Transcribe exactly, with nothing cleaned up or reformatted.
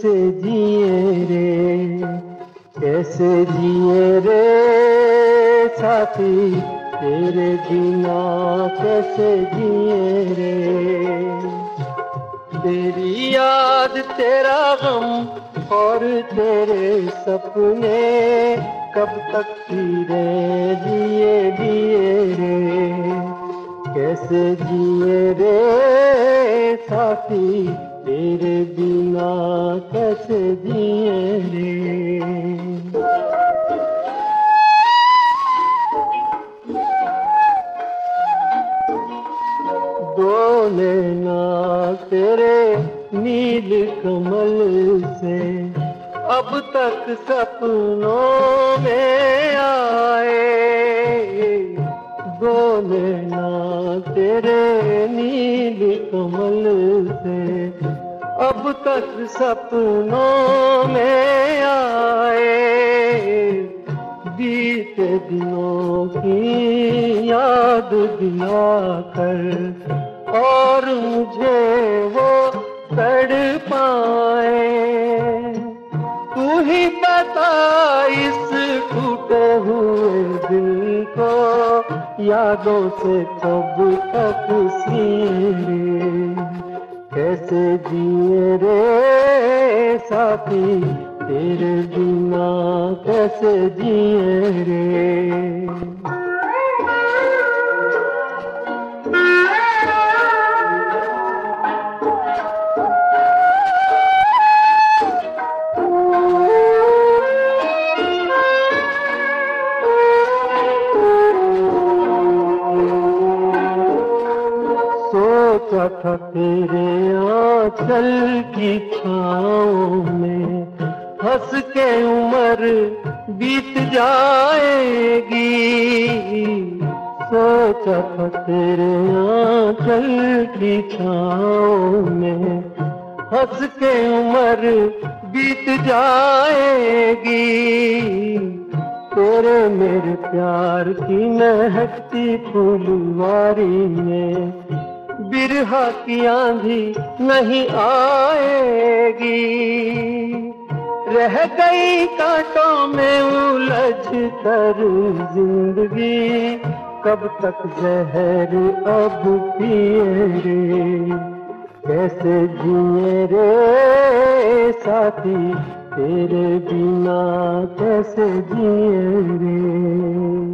कैसे जिए रे, कैसे जिए रे साथी, तेरे बिना कैसे जिए रे। तेरी याद तेरा गम और तेरे सपने कब तक फिरे जिए जिए रे, कैसे जिए रे साथी, तेरे बिना कैसे जिए रे। दो नैना तेरे नील कमल से अब तक सपनों में आए, दो नैना तेरे नील कमल से अब तक सपनों में आए। बीते दिनों की याद दिलाकर और मुझे वो तड़पाए। तू ही बता इस टूटे हुए दिल को यादों से कब तक सीए, कैसे जिए रे साथी, तेरे बिना कैसे जिए रे। सोचा था तेरे आंचल की छाँव में हंस के उम्र बीत जाएगी, सोचा था तेरे आंचल की छाँव में हंस के उम्र बीत जाएगी। तेरे मेरे प्यार की महकती फूलवारी में बिरहा की आंधी नहीं आएगी। रह गई कांटों में उलझ कर जिंदगी, कब तक जहर अब पिए रे, कैसे जिए रे साथी, तेरे बिना कैसे जिए रे।